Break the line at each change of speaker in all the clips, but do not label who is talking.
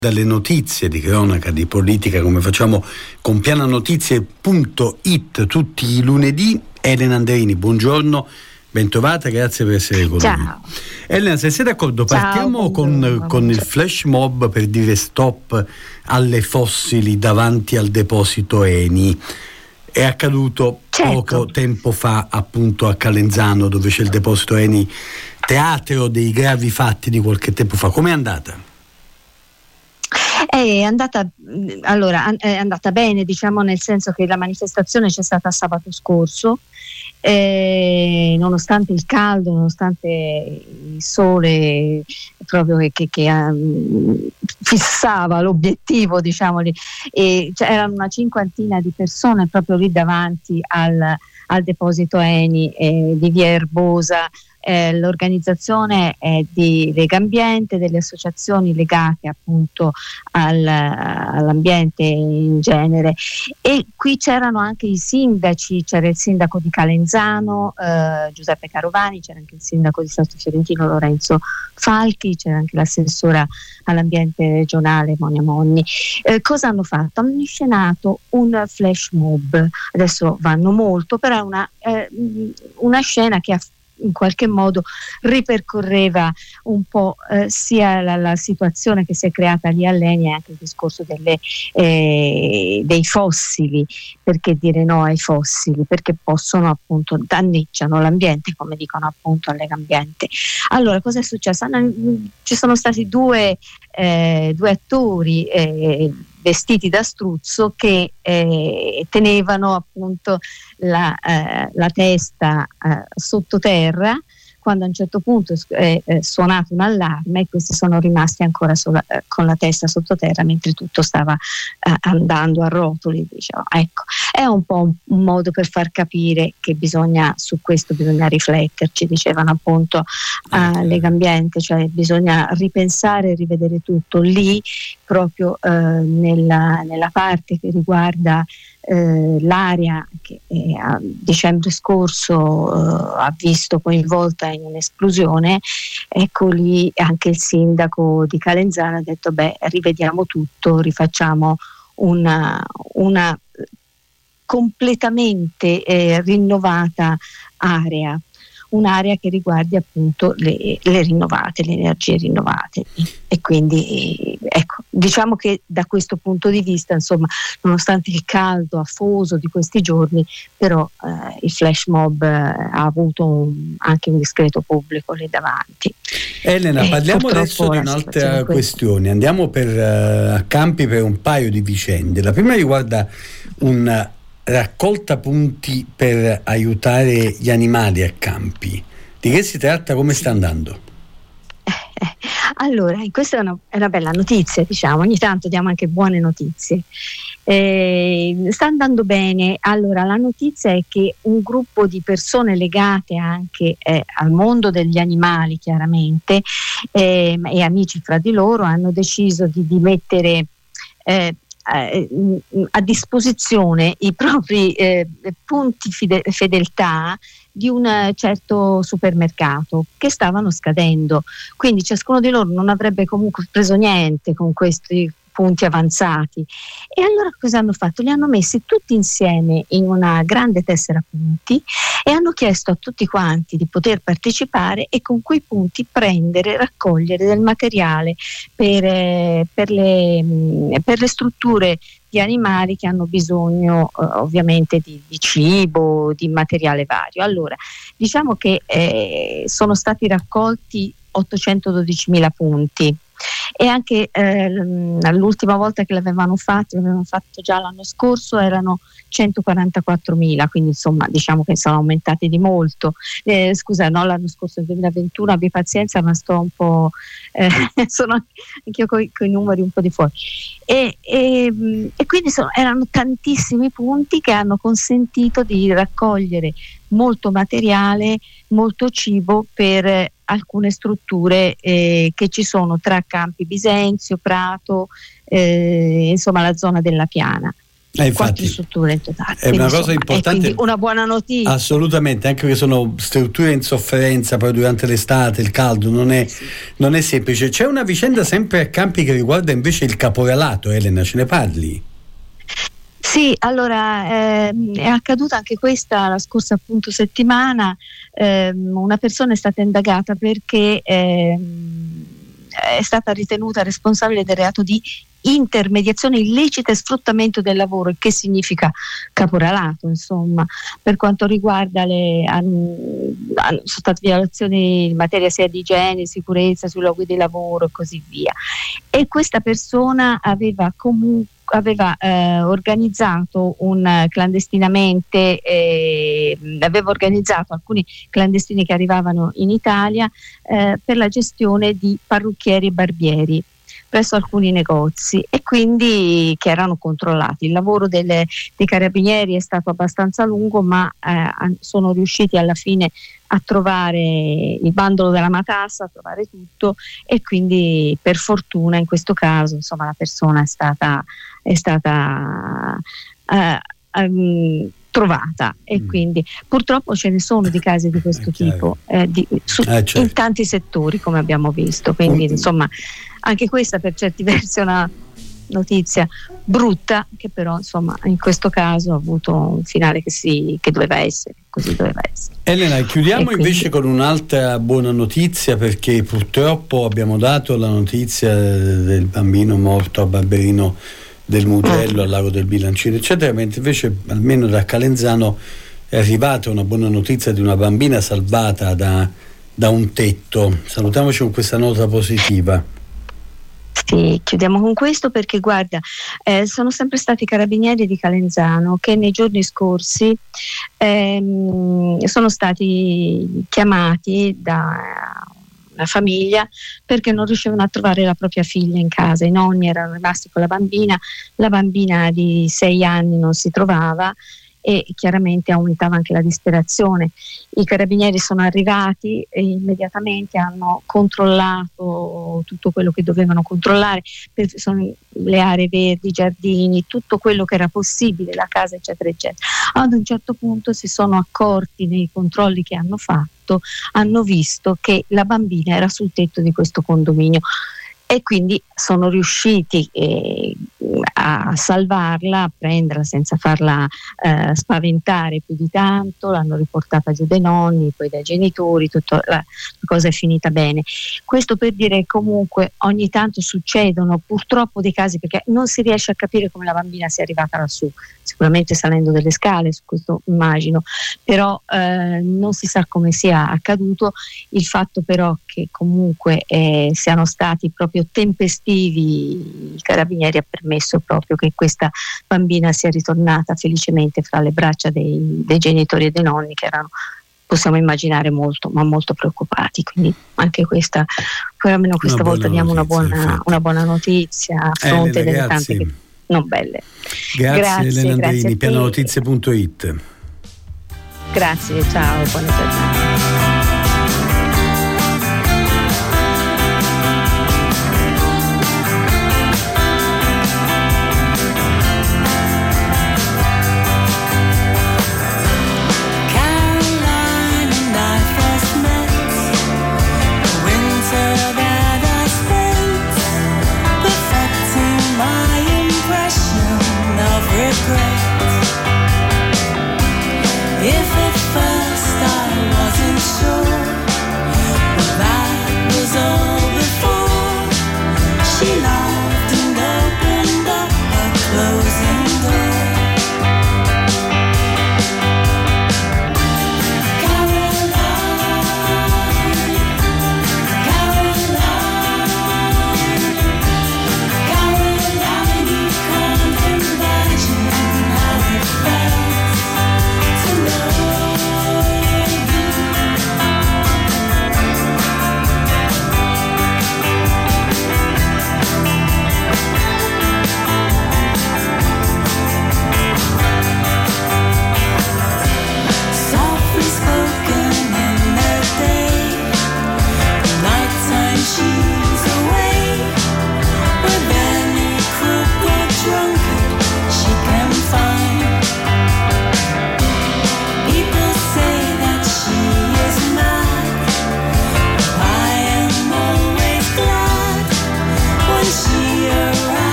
dalle notizie di cronaca, di politica, come facciamo con piananotizie.it tutti i lunedì. Elena Andreini, buongiorno, bentrovata, grazie per essere con noi. Elena, se sei d'accordo, partiamo con il flash mob per dire stop alle fossili davanti al deposito Eni. È accaduto poco tempo fa appunto a Calenzano, dove c'è il deposito Eni, teatro dei gravi fatti di qualche tempo fa. Com'è andata?
È andata bene, diciamo, nel senso che la manifestazione c'è stata sabato scorso, nonostante il caldo, nonostante il sole proprio che fissava l'obiettivo, diciamo, e c'erano una cinquantina di persone proprio lì davanti al deposito Eni di via Erbosa. L'organizzazione è di Legambiente, delle associazioni legate appunto all'ambiente in genere, e qui c'erano anche i sindaci, c'era il sindaco di Calenzano Giuseppe Carovani, c'era anche il sindaco di Salto Fiorentino Lorenzo Falchi, c'era anche l'assessora all'ambiente regionale Monia Monni. Cosa hanno fatto? Hanno inscenato un flash mob, adesso vanno molto, però è una scena che in qualche modo ripercorreva un po' sia la situazione che si è creata lì all'Eni e anche il discorso dei fossili. Perché dire no ai fossili? Perché possono appunto danneggiano l'ambiente, come dicono appunto a Legambiente. Allora, cosa è successo? Ci sono stati due attori vestiti da struzzo che tenevano appunto la testa sottoterra, quando a un certo punto è suonato un allarme, e questi sono rimasti ancora con la testa sottoterra mentre tutto stava andando a rotoli, diciamo. Ecco, è un po' un modo per far capire che su questo bisogna rifletterci, dicevano appunto a Legambiente, cioè bisogna ripensare e rivedere tutto lì, proprio nella parte che riguarda l'area che a dicembre scorso ha visto coinvolta in un'esplosione. Ecco, lì anche il sindaco di Calenzano ha detto rivediamo tutto, rifacciamo una completamente rinnovata area, un'area che riguardi appunto le energie rinnovate. E quindi ecco, diciamo che da questo punto di vista, insomma, nonostante il caldo afoso di questi giorni, però il flash mob ha avuto anche un discreto pubblico lì davanti.
Elena, parliamo adesso di un'altra questione. Andiamo a Campi per un paio di vicende. La prima riguarda una raccolta punti per aiutare gli animali a Campi. Di che si tratta? Come sta andando?
Allora, questa è una bella notizia, diciamo, ogni tanto diamo anche buone notizie. Sta andando bene. Allora, la notizia è che un gruppo di persone legate anche al mondo degli animali, chiaramente, e amici fra di loro, hanno deciso di mettere a disposizione i propri punti fedeltà di un certo supermercato che stavano scadendo, quindi ciascuno di loro non avrebbe comunque preso niente con questi punti avanzati, e allora cosa hanno fatto? Li hanno messi tutti insieme in una grande tessera punti e hanno chiesto a tutti quanti di poter partecipare e con quei punti raccogliere del materiale per le strutture di animali che hanno bisogno ovviamente di cibo, di materiale vario. Allora, diciamo che sono stati raccolti 812.000 punti, e anche l'ultima volta che l'avevano fatto già l'anno scorso, erano 144.000, quindi insomma diciamo che sono aumentati di molto. L'anno scorso, il 2021, abbi pazienza, ma sto un po' sono anch'io con i numeri un po' di fuori, e quindi erano tantissimi punti che hanno consentito di raccogliere molto materiale, molto cibo per alcune strutture che ci sono tra Campi Bisenzio, Prato, insomma la zona della Piana. 4 strutture in totale.
È una cosa importante.
Quindi una buona notizia.
Assolutamente, anche perché sono strutture in sofferenza poi durante l'estate, il caldo non è semplice. C'è una vicenda sempre a Campi che riguarda invece il caporalato, Elena, ce ne parli?
Sì, allora è accaduta anche questa la scorsa appunto settimana. Una persona è stata indagata perché è stata ritenuta responsabile del reato di intermediazione illecita e sfruttamento del lavoro. E che significa caporalato, insomma, per quanto riguarda sono state violazioni in materia sia di igiene, sicurezza sui luoghi di lavoro e così via. E questa persona aveva organizzato clandestinamente, aveva organizzato alcuni clandestini che arrivavano in Italia per la gestione di parrucchieri e barbieri presso alcuni negozi, e quindi che erano controllati. Il lavoro dei carabinieri è stato abbastanza lungo, ma sono riusciti alla fine a trovare il bandolo della matassa, a trovare tutto, e quindi per fortuna in questo caso insomma la persona è stata trovata, e quindi purtroppo ce ne sono di casi di questo tipo certo. In tanti settori, come abbiamo visto, quindi insomma anche questa per certi versi è una notizia brutta, che però insomma in questo caso ha avuto un finale che doveva essere, così doveva essere.
Elena, chiudiamo invece con un'altra buona notizia, perché purtroppo abbiamo dato la notizia del bambino morto a Barberino del Mugello, al lago del Bilancino eccetera, mentre invece almeno da Calenzano è arrivata una buona notizia di una bambina salvata da un tetto. Salutiamoci con questa nota positiva.
Sì, chiudiamo con questo perché guarda, sono sempre stati i carabinieri di Calenzano che nei giorni scorsi sono stati chiamati da una famiglia perché non riuscivano a trovare la propria figlia in casa. I nonni erano rimasti con la bambina di 6 anni non si trovava, e chiaramente aumentava anche la disperazione. I carabinieri sono arrivati e immediatamente hanno controllato tutto quello che dovevano controllare, sono le aree verdi, i giardini, tutto quello che era possibile, la casa eccetera eccetera. Ad un certo punto si sono accorti nei controlli che hanno fatto, hanno visto che la bambina era sul tetto di questo condominio, e quindi sono riusciti a salvarla, a prenderla senza farla spaventare più di tanto. L'hanno riportata giù dai nonni, poi dai genitori, la cosa è finita bene. Questo per dire che comunque ogni tanto succedono purtroppo dei casi, perché non si riesce a capire come la bambina sia arrivata lassù, sicuramente salendo delle scale, su questo immagino, però non si sa come sia accaduto. Il fatto però che comunque siano stati proprio tempestivi i carabinieri ha permesso proprio che questa bambina sia ritornata felicemente fra le braccia dei genitori e dei nonni, che erano, possiamo immaginare, molto ma molto preoccupati. Quindi anche questa, almeno questa volta diamo una buona notizia a fronte delle tante che non belle.
Grazie Elena Andreini, pianonotizie.it.
Grazie, ciao, buona giornata.
If at first I wasn't sure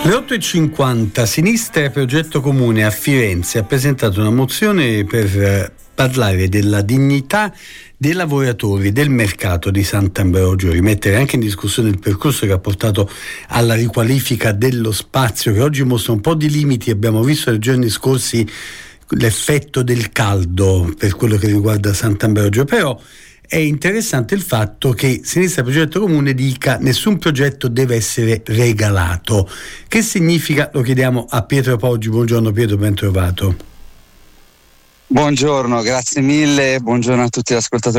Alle 8.50 Sinistra e Progetto Comune a Firenze ha presentato una mozione per parlare della dignità dei lavoratori del mercato di Sant'Ambrogio, rimettere anche in discussione il percorso che ha portato alla riqualifica dello spazio, che oggi mostra un po' di limiti. Abbiamo visto nei giorni scorsi l'effetto del caldo per quello che riguarda Sant'Ambrogio, però è interessante il fatto che Sinistra Progetto Comune dica nessun progetto deve essere regalato. Che significa? Lo chiediamo a Pietro Poggi. Buongiorno Pietro, ben trovato.
Buongiorno, grazie mille, buongiorno a tutti gli ascoltatori